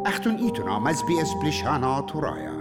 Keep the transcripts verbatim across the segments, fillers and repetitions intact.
أختن إيتنا مز بي إس بلشانا ترايا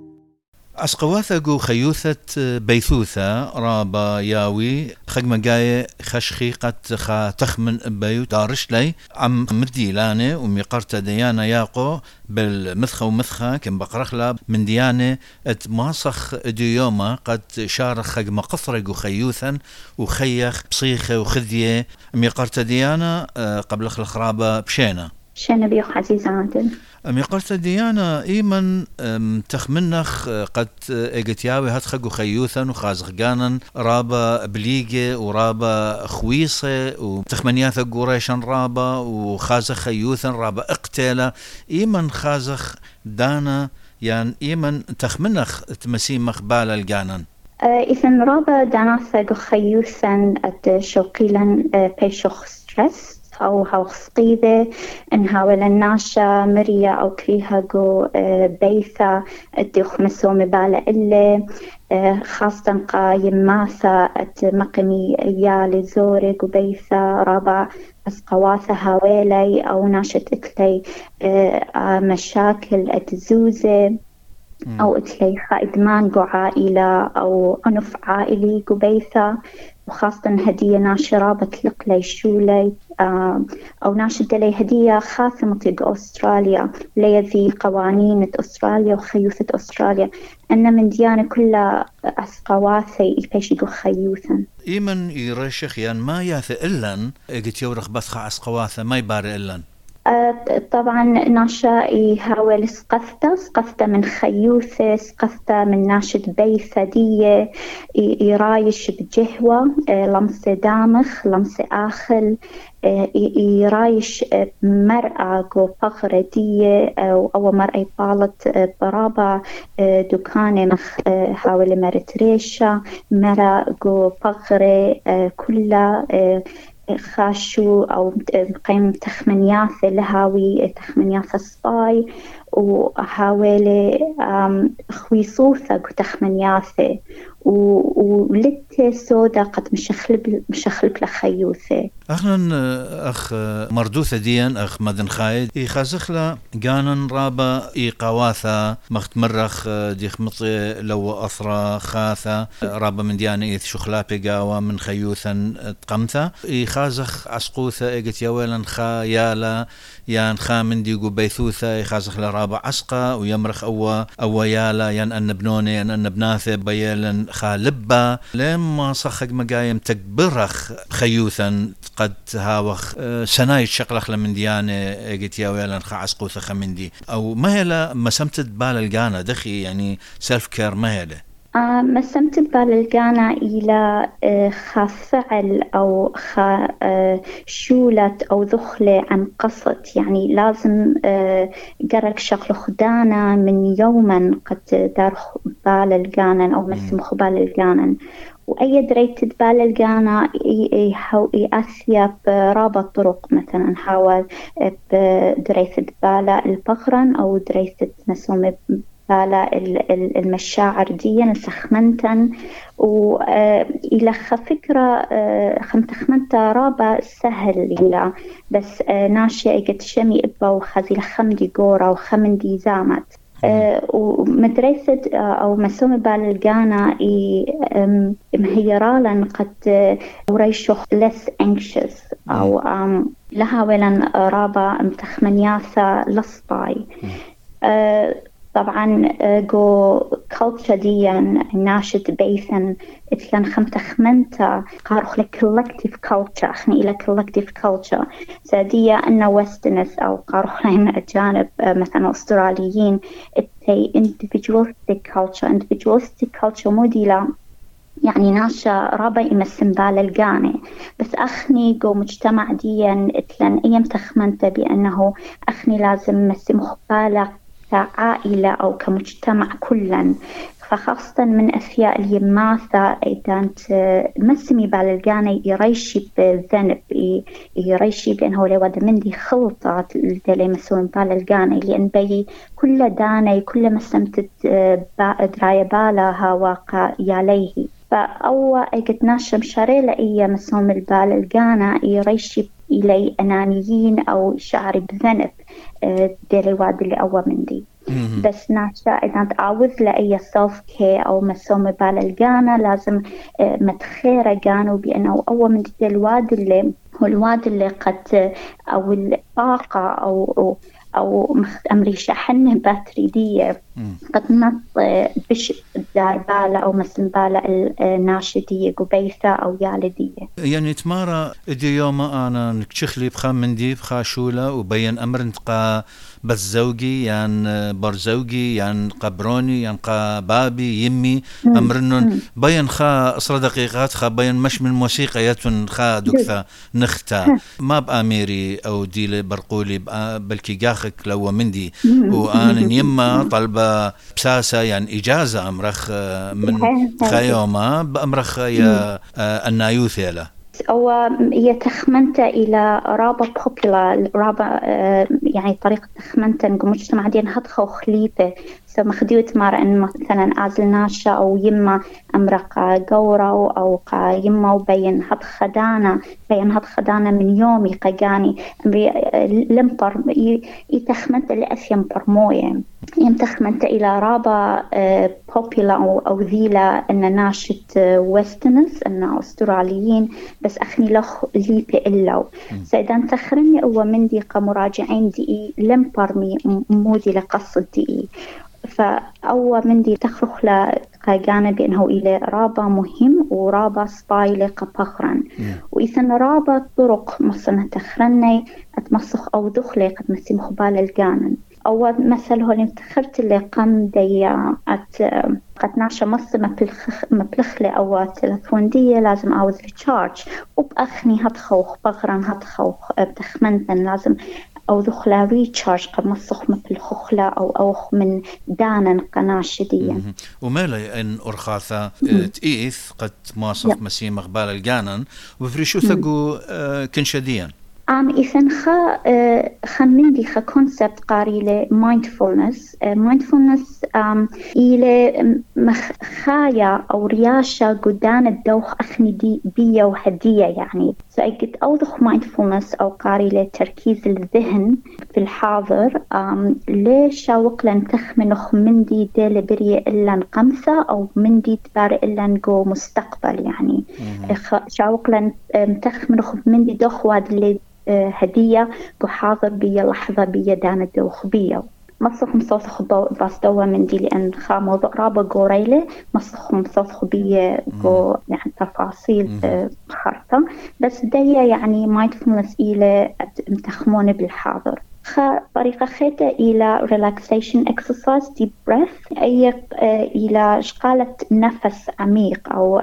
أسقواثة خيوثة بيثوثة رابا ياوي خجم جاي خشخيقة خا تخمن بيو دارش لي عم مدي لانه وميقرت ديانا ياقو بالمثخة ومثخة كم بقرخلا من ديانة اتماسخ ديوما قد شارخ خجم قفرق خيوثا وخيخ بصيخة وخذية ميقرت ديانا قبل الخرابة بشينا شنو بيخ عزيزة عادل ميقرت ديانا إيمن تخمنخ قد إجتياوي هتخجو خيوثا وخازغجانا رابا بليجة ورابا خويصة وتخمنياثا قريشا رابا وخازخ خيوثا رابا اقتالة إيمن خازخ دانا يعني إيمن تخمنخ تمسيمخ بالا الجانن إذن رابا دانا ثقو خيوثا شوقيلا بيشوخ ستريس أو هاوخسقيدة إنها ولا ناشا مريا أو كريها جو بيثا الديخ مسوم بالا إلا خاصة قايم ماسا مقني يالي زورق وبيثا رابع أسقواثا هاويلي أو ناشت إتلي مشاكل أتزوزة أو إتلي إدمان جو عائلة أو عنف عائلي جو بيثا وخاصة هدية ناشرة بتلق لي شولي أو ناشد لي هدية خاصة مطيق أستراليا ليذي قوانين أستراليا وخيوثة أستراليا أن من ديانة كلها أسقواثي يبيشيقو خيوثا إيمن يرشخ يعني ما ياث إلن إجت يورخ بثخ أسقواثة ما يبار إلن طبعا ناشا يهاول سقثته سقثته من خيوثة سقثته من ناشد بيثدية يرايش بجهوة لمسة دامخ لمسة آخل يرايش مرأة جو فخرة دية أو, أو مرأة بالت برابع دكانة مخ حاول مرت ريشة مرأة جو فخرة كلها خاشو أو قيم تخمنياث لهاوي تخمنياث الصاي وحاولي خويصوثة تخمنياثة ولت سودا قد مشخلب مشخلب لخيوثة أخنا أخ مردوثة ديان أخ مدن خايد يخازخلا جانن رابا إيقاواثا مختمرخ ديخ مطي لو أثرا خاثا رابا من ديان إيث شخلا بيقاوا من خيوثا تقمثا يخازخ عسقوثة إيقت يويلا خا يالا يان خا من ديقو بيثوثة يخازخ لرابا عسقا ويمرخ أوا أوا يالا يان أن بنوني يان أن بناثة بيالا خالبا لما صخق مقايم تكبرخ خيوثا قد هاوخ سنايت شقلخ لمن ديانة قلت يا ويلا نخا عسقوثة خمندي أو ما هلا ما سمتت بال الجانا دخي يعني سيلف كير ما هلا آه ما سمتت بال الجانا إلى آه خفعل أو خا آه شولت أو ذخلة عن قصد يعني لازم آه جرك شغل خدانا من يوما قد دار بال الجانا أو مسمخ بال الجانا وأي دريت بال الجانا يأثيا برابط طرق مثلا حاول بدريت بالا البقرن أو دريت مسوم بالا المشاعر ديا سخمنتا وإلى فكرة خم تخمنتا رابا سهل إلى بس ناشئة قد شمي إبا وخزي لخمدي قورا وخمندي زامت Uh, ومدرسة uh, أو مسوم بالجانا مهيرالا قد وريشوخ less anxious أو um, لها ولن رابا متخمنياثا لصباي uh, طبعا جو culture ديان ناشد بيثن إتلان خم تخمنتا قارخ لك collective culture أخني إلى collective culture سادية أن westerners أو قارخ لهم أجانب مثلا أستراليين إتي individualistic culture individualistic culture موديلا يعني ناشا رابا يمسن بالالجاني بس أخني جو مجتمع ديان إتلان أيام تخمنتا بأنه أخني لازم مسي مخبالة كعائلة أو كمجتمع كلاً فخاصة من أشياء اليماثة إذا مسمي بالجاني يريشي بذنب يريشي بأنه لو هذا مندي خلطة اللي مسوين بالجاني لأن بي كل داني كل ما سمتت دراية بالها واقع ياليه فأو أجد ناشم شريلة إيا مسوم البالجانا يريشي إلي أنانيين أو شعري بذنب ديلي واد اللي أول من دي. بس ناشا إذا تعوذ لأي سيلف كي أو مسومة بالالجانا لازم متخيرة جانو بأنه أول من دي الواد اللي هو الواد اللي قد أو الطاقة أو أو أو أمري شحن باتري دي قد نط بش دار بالا أو مسن بالا الناشدية قبيثة أو يالدية. يعني تمارا دي يوم أنا نكشخلي بخا من دي بخا شولة وبين أمر نتقى بس زوجي يعني برزوجي يعني قبروني يعني قبابي يمي أمرنون بين خا أسرى دقيقات خا بين مش من موسيقى يتون خا دكثا نختا ما بأميري أو ديل برقولي بلكي جاخك لو مندي وأنا يما طلبة بساسة يعني إجازة أمرخ من خيومة بأمرخ يا النايوثيلة أو يتخمنت إلى رابا بوبيلا رابا يعني طريقة تخمنت نقول مجتمع دين هدخو خليفة سو مخديوت مار إن مثلا أزل ناشا أو يما أمرق جورو أو قا يما وبين هد خدانا بين هد خدانا من يومي قجاني لمبر يتخمنت لأثيم برموية يمتخمنت إلى رابا بوبيلا أو أو ذيلا إن ناشط ويسترنز إن أستراليين بس أخني لخ ليبي إلاو سيدان تخرني أو من دي كمراجعين دي لم برمي مودي لقصد دي فأول من دي تخرخ لقاقانا بأنه إلى رابا مهم ورابا سباي لقبخرا وإذن رابا طرق مصنع تخرني أتمسخ أو دخلي قد مسي مخبال القانن أول مثل هو اللي افتخرت اللي قام دي أت قد ناشا مص مبلخلي أو تلفون دي لازم أعوذ ريتشارج وبأخني هتخوخ بغران هتخوخ بتخمنتن لازم أو دخلا ريتشارج قد مصخ مثل خخلة أو أوخ من دانا قناش دي ومالا إن أرخاثة تئيث قد ماصف مسي مقبال القانن وفريشو ثقو كنشديا أم إذن خا خمندي خا كونسبت قاري ل mindfulness mindfulness أم إلى مخايا أو رياشة قدان الدوخ أخني دي بيا وهدية يعني سأجد أوضخ mindfulness أو قاري لتركيز الذهن في الحاضر أم ليش شاوق لن تخمنخ مندي ديل بري إلا نقمثة أو مندي تبار إلا نقو مستقبل يعني شاوق لن تخمنخ مندي دوخ واد اللي هدية بحاضر بيا لحظة بيا دانا دوخ بيا مصخم صوصخ باس دوا من دي لأن خا موضوع رابا قوريلة مصخم صوصخ بيا قو يعني تفاصيل خارطة بس ديا يعني mindfulness إلى تخمون بالحاضر خا طريقة خيطة إلى relaxation exercise deep breath أي إلى شقالة نفس عميق أو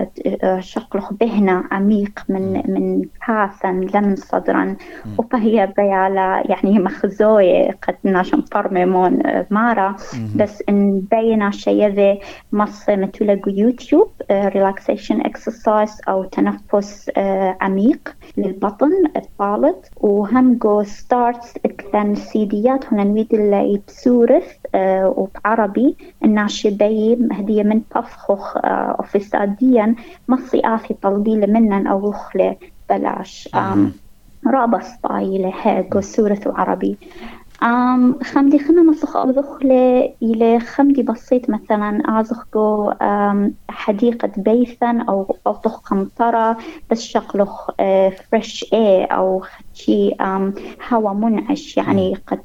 شقلخ بهنا عميق من من كاسا لمن صدرا وفهي بيالا يعني مخزوية قد ناشم فرميمون مارا بس إن بينا شيء ذي مص متولقوا يوتيوب relaxation exercise أو تنفس عميق للبطن الطالب وهم جو starts كان سيديات هنا نريد اللي بسورث آه وبعربي الناشبي هدية من بفخخ آه أوفيساديا مصي آثي طلبي منن أو رخلة بلاش رابط باي لهاجو سورث وعربي أم خمدي خنا مصخ أو ذخلة إلى خمدي بسيط مثلا أعزخكو حديقة بيثن أو أطخ قمطرة بس شقلخ فريش إيه أو شي هوا منعش يعني قد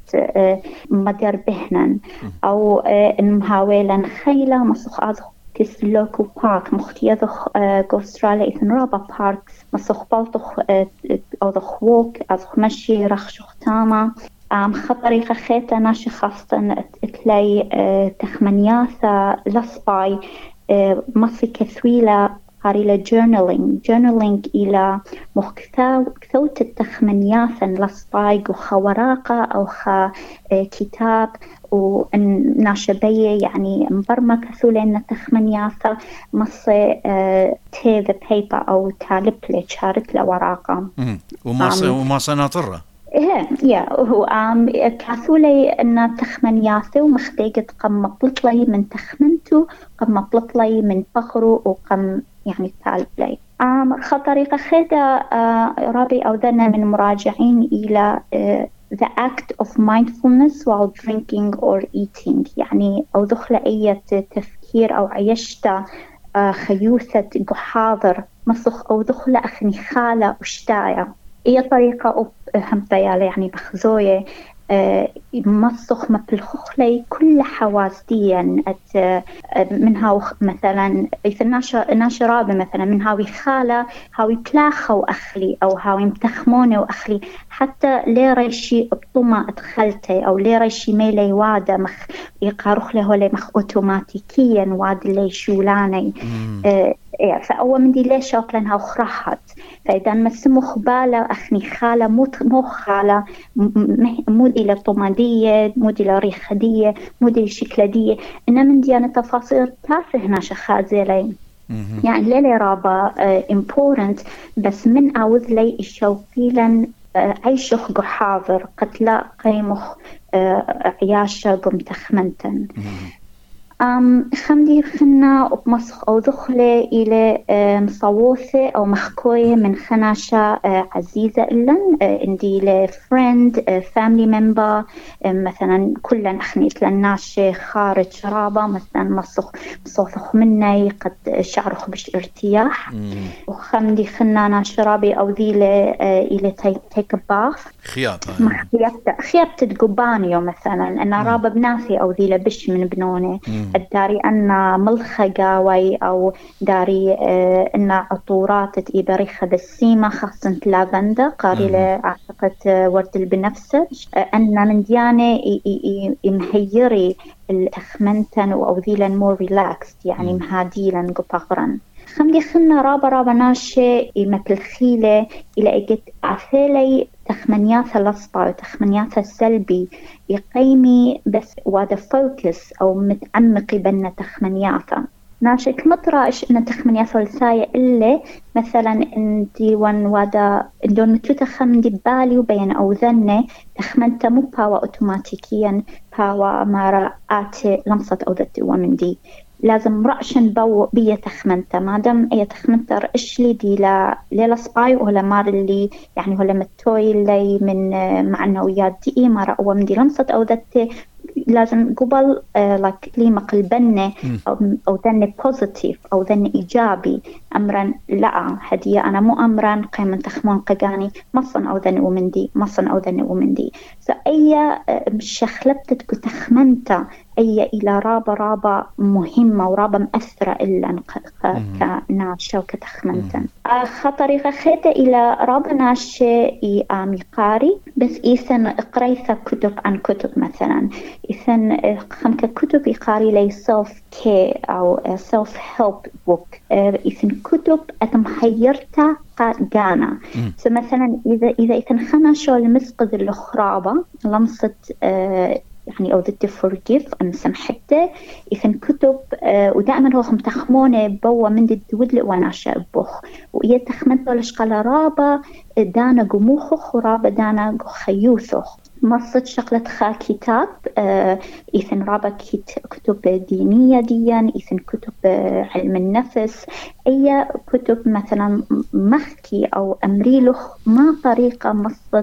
مدر بهنا أو المهاولا خيلة مصخ أعزخ كس لوكو بارك مختيضخ أستراليا إثن رابا بارك مصخ بالطخ أو ذخ ووك أعزخ مشي رخشخ تاما أم خطريقة خيطة ناشي خاصة تلاقي أه تخمنياثة لصباي أه مصي كثويلة قاريلة journaling journaling إلى مختاو كثوة التخمنياثة لصباي وخوراقة أو خا أه كتاب وناشبية يعني مبرمة كثولة إن التخمنياثة مصي أه تيذ بيبر أو تالبلة شارت لوراقة ومصي ومصي ناطرة إيه يا هو عم كاثولي إن تخمنياثو مخديقة قم مطلطلي من تخمنتو قم مطلطلي من فخرو وقم يعني تال بلاي. أم خطريقة خيدا رابي أو ذنا من مراجعين إلى uh, the act of mindfulness while drinking or eating، يعني أو دخل أي تفكير أو عيشتا uh, خيوثة حاضر مصخ أو دخل أخني خالة وشتايا. هي طريقة هم طيالة يعني بخزوية مصخ مبلخخلي كل حواس ديا منها مثلا يثناشر ناشرابة مثلا من هاوي خالة هاوي بلاخة وأخلي أو هاوي متخمونة وأخلي حتى لي ريشي بطمة أدخلتي أو لي ريشي ميلي وادة مخ يقارخ له لي مخ أوتوماتيكيا واد لي شولاني أه فأول من دي ليش أقلنها وخرحت. فإذا ما سمو خبالة أخني خالة مو مو خالة مو إلى طمادية مو إلى ريخدية مو إلى شكلدية، إنما من دي أنا تفاصيل تافه هنا شخات زي يعني ليلي رابا uh, important بس من أوذ لي الشوقيلا uh, عيشخ قحاضر قتلا قيمخ uh, عياشة قمتخمنتن. أم خمدي خنا وبمسخ أو دخلة إلى مصوثة أو مخكوية من خناشة عزيزة إلن إندي لفريند فاميلي ممبر مثلا كلنا أخنيت لناش خارج شرابة مثلا مسخ مصوثخ مني قد شعرخ بش ارتياح وخمدي خنا ناشرابي أو ذي إلى تيك باث خياطة خيابت خيابت تقبانيو مثلا أنا رابة بناسي أو ذي لبش من بنوني الداري أن ملخة قاوي أو داري آه أن عطورات إبريخة بالسيمة خاصة لافندا قاريلة أعتقد آه ورد البنفسج آه أن من ديانة يمهيري التخمنتن أو ذيلا مور ريلاكس يعني مهاديلا قبغرا. خمدي خلنا رابا رابا ناشي مثل خيلة إلى إجت عثالي تخمنياتها لصبع وتخمنياتها السلبي يقيمي بس وادا فوكس أو متعمقي بنا تخمنياتها ناشي كمطرة إيش إن تخمنياتها لساية إلا مثلا إنتي وان وادا إندون متو تخمن دي بالي وبين أو ذنة تخمنتا مو باوا أوتوماتيكيا باوا مارا آتي لمصت أو ذات ومن دي لازم رأشن بو بيه تخمنته ما دام اي تخمنته رأش لي دي لا ليلا سباي ولا مار اللي يعني هو لما توي اللي من معنويات دي ما رأوا من دي لمصت أو ذات لازم قبل لك لي مقلبنة أو, أو ذني بوزيتيف أو ذني إيجابي أمرا لا هدية أنا مو أمرا قيمة تخمون قجاني مصن أو ذني ومندي مصن أو ذني ومندي فأي شخلبتك تخمنته أي إلى رابة رابة مهمة ورابة مؤثرة إلا كناشة وكتخمنتن خطريقة خيطة إلى رابة ناشة ميقاري بس إيثن قريثة كتب عن كتب مثلا إيثن خمك كتب يقاري لي self care أو self help book إيثن كتب أتمحيرتا قانا فمثلا إذا إذا إيثن خنا شو المسقذ الخرابة لمصت يعني أو ضد forgive أنا سمحته إذن كتب آه ودائما هو متخمونه بوا من ضد ودلق وانا شابخ وإيه تخمنته لشقال رابا دانا قموخخ ورابا دانا خيوثخ مصد شغلة خا كتاب آه إذن رابا كتب دينية ديا إذن كتب آه علم النفس أي كتب مثلا مخكي أو أمريلخ ما طريقة مصد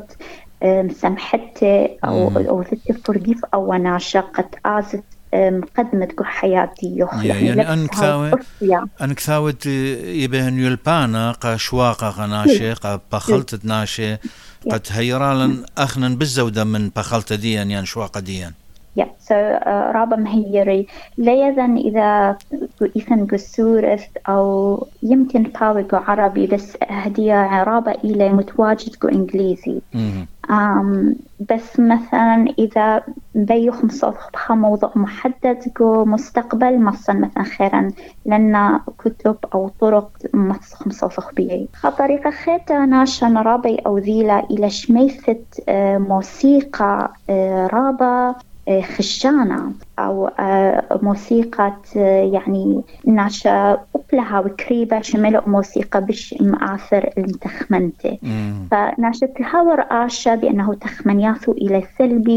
مسامحته أو أو تفرجيف أو أنا شقت آزت مقدمة حياتي يخلق يعني أنك ثاوي أنك ثاوي يبهن يلبانا قشواقة غناشة قا بخلت ناشة قد هيرالا أخنا بالزودة من بخلت ديا يعني شواقة ديا. Yeah, so uh, رابا مهيري ليذن إذا إذن قصورة أو يمكن باويقو عربي بس هدية رابا إلى متواجد قو إنجليزي. mm-hmm. um, بس مثلا إذا بيخ مصطلح بخا موضوع محدد قو مستقبل مصلا مثلا خيرا لنا كتب أو طرق مصطلح مصطلح بيه خطريقة خيطة ناشا رابا أو ذيلا إلى شميثة uh, موسيقى uh, رابا خشانة أو موسيقى يعني ناشا أبلها وكريبة شملوا موسيقى بش مآثر التخمنته فناشا تهاور آشا بأنه تخمنياته إلى سلبي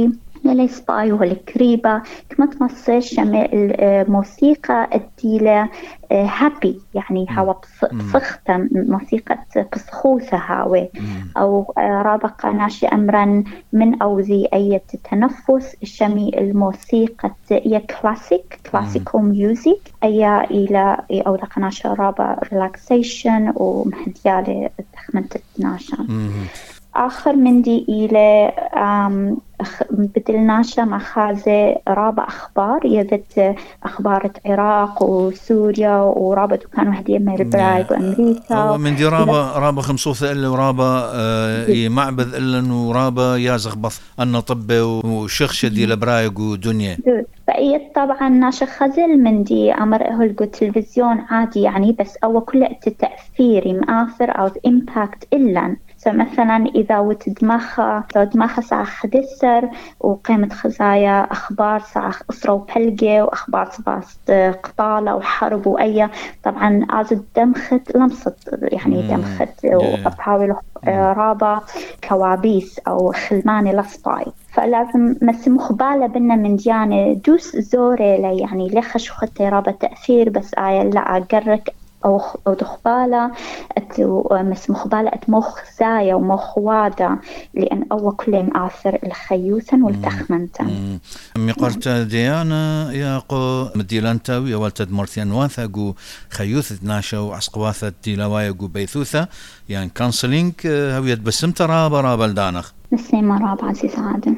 ملي سباي والكريبة كما تمصر شمع الموسيقى الديلة هابي يعني هوا بصخة موسيقى بصخوثة هاوي أو رابقة ناشي أمرا من أو ذي أي تنفس شمي الموسيقى هي كلاسيك كلاسيكو ميوزيك أي إلى أو لقناش رابع ريلاكسيشن ومهديالة تخمن تتناشا آخر من دي إلى بدلناشا مخازة رابع أخبار يذت أخبار العراق وسوريا ورابع كانوا هدية من البرايد وأمريكا من دي رابع رابع خمسوثة إلا ورابع آه معبذ إلا ورابع يازغ بث أن طب وشخش دي لبرايق ودنيا فأي طبعا ناشا خزل من دي أمر أهل قو تلفزيون عادي يعني بس أول كل التأثير مآثر أو إمباكت إلا فمثلا إذا وتدمخ دمخ ساعة خدسر وقيمة خزايا أخبار ساعة أسرة وبلقة وأخبار سباست قطالة وحرب وأي طبعا عايز دمخت لمصت يعني دمخت وبحاول رابع كوابيس أو خلماني لصباي فلازم مس مخبالة بنا من ديانة دوس زوري لي يعني لخش خطي رابع تأثير بس آية لا أقرك أو أو دخبالة مس مخبالة مخ زايا ومخ وادا لأن أول كل مآثر الخيوثا والتخمنتا. مقارت ديانا يا قو مديلانتا ويا والتد مرتين واثقو خيوث ناشا وعسقواثة ديلاوايا قو بيثوثة يعني كانسلينج هوية بسمت رابا رابا الدانخ. نسيما رابا عزيز عادن.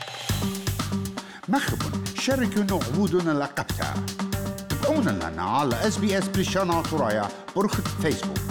مخبن شاركوا عبودنا لقبتها. تابعونا لنا على إس بي إس بلشان عطرايا برخة فيسبوك.